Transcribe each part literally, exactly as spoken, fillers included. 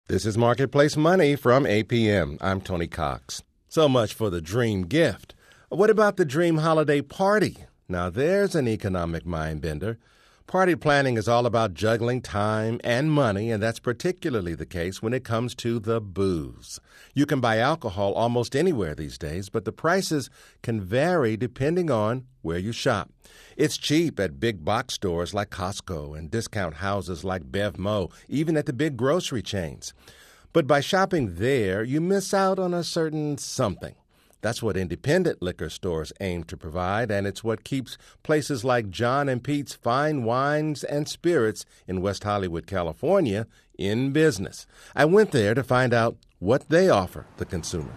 This is Marketplace Money from A P M. I'm Tony Cox. So much for the dream gift. What about the dream holiday party? Now there's an economic mind bender. Party planning is all about juggling time and money, and that's particularly the case when it comes to the booze. You can buy alcohol almost anywhere these days, but the prices can vary depending on where you shop. It's cheap at big box stores like Costco and discount houses like BevMo, even at the big grocery chains. But by shopping there, you miss out on a certain something. That's what independent liquor stores aim to provide, and it's what keeps places like John and Pete's Fine Wines and Spirits in West Hollywood, California, in business. I went there to find out what they offer the consumer.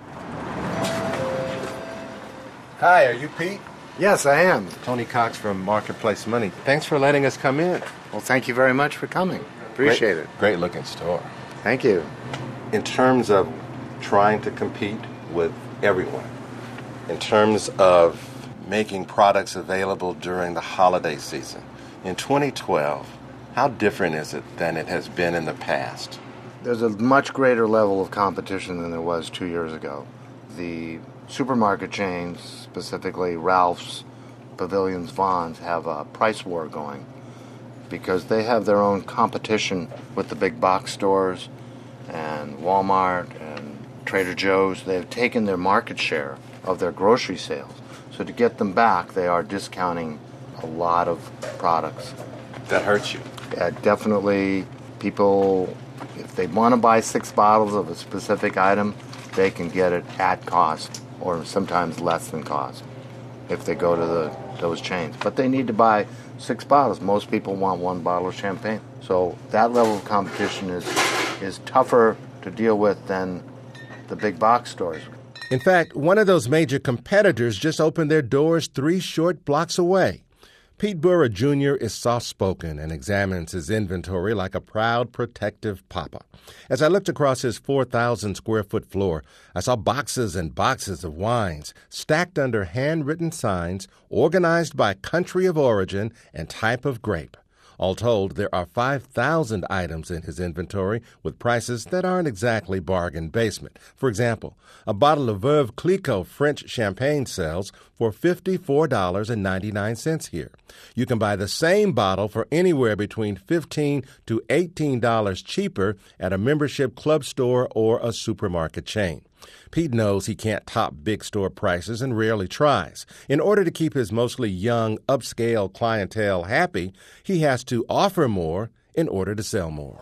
Hi, are you Pete? Yes, I am. Tony Cox from Marketplace Money. Thanks for letting us come in. Well, thank you very much for coming. Appreciate great, it. Great looking store. Thank you. In terms of trying to compete with everyone, in terms of making products available during the holiday season, in twenty twelve, how different is it than it has been in the past? There's a much greater level of competition than there was two years ago. The supermarket chains, specifically Ralph's, Pavilions, Vons, have a price war going because they have their own competition with the big box stores and Walmart and Trader Joe's. They've taken their market share of their grocery sales. So to get them back, they are discounting a lot of products. That hurts you. Uh, definitely, people, if they want to buy six bottles of a specific item, they can get it at cost or sometimes less than cost if they go to the those chains. But they need to buy six bottles. Most people want one bottle of champagne. So that level of competition is is tougher to deal with than the big box stores. In fact, one of those major competitors just opened their doors three short blocks away. Pete Burra Junior is soft-spoken and examines his inventory like a proud, protective papa. As I looked across his four thousand square foot floor, I saw boxes and boxes of wines stacked under handwritten signs organized by country of origin and type of grape. All told, there are five thousand items in his inventory with prices that aren't exactly bargain basement. For example, a bottle of Veuve Clicquot French champagne sells for fifty-four dollars and ninety-nine cents here. You can buy the same bottle for anywhere between fifteen dollars to eighteen dollars cheaper at a membership club store or a supermarket chain. Pete knows he can't top big store prices and rarely tries. In order to keep his mostly young, upscale clientele happy, he has to offer more in order to sell more.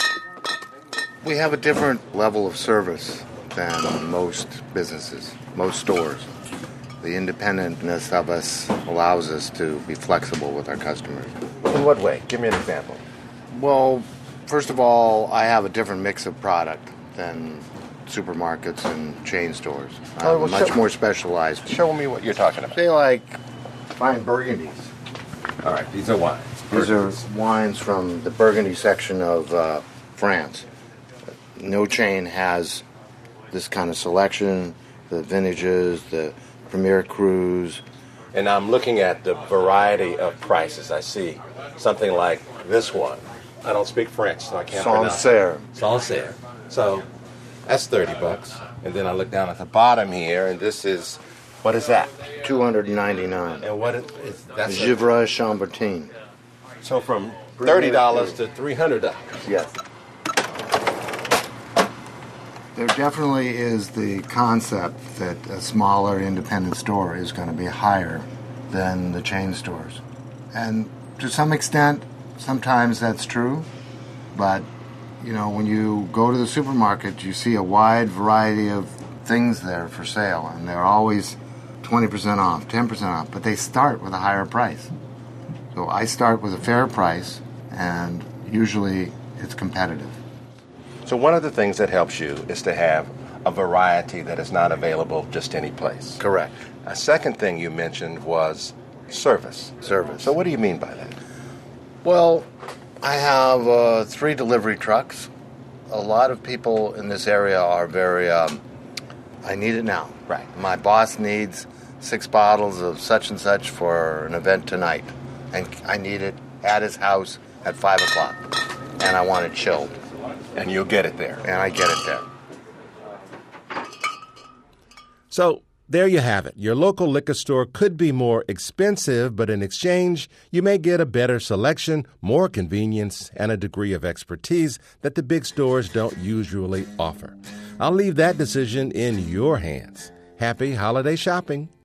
We have a different level of service than most businesses, most stores. The independentness of us allows us to be flexible with our customers. In what way? Give me an example. Well, first of all, I have a different mix of product than supermarkets and chain stores. Oh, well, I'm much show, more specialized. Show me what you're talking about. Say like fine Burgundies. All right, these are wines. These are wines from the Burgundy section of uh, France. No chain has this kind of selection, the vintages, the Premier Crus. And I'm looking at the variety of prices. I see something like this one. I don't speak French, so I can't pronounce it. Sancerre. Sancerre. So that's thirty bucks. And then I look down at the bottom here, and this is, what is that? two hundred ninety-nine dollars. And what is, is that? Gevrey Chambertin. So from thirty dollars to three hundred dollars. Yes. There definitely is the concept that a smaller independent store is going to be higher than the chain stores. And to some extent, sometimes that's true, but you know, when you go to the supermarket, you see a wide variety of things there for sale, and they're always twenty percent off, ten percent off, but they start with a higher price. So I start with a fair price, and usually it's competitive. So one of the things that helps you is to have a variety that is not available just any place. Correct. A second thing you mentioned was service. Service. So what do you mean by that? Well, I have uh, three delivery trucks. A lot of people in this area are very, um, I need it now. Right. My boss needs six bottles of such and such for an event tonight. And I need it at his house at five o'clock. And I want it chilled. And you'll get it there. And I get it there. So there you have it. Your local liquor store could be more expensive, but in exchange, you may get a better selection, more convenience, and a degree of expertise that the big stores don't usually offer. I'll leave that decision in your hands. Happy holiday shopping.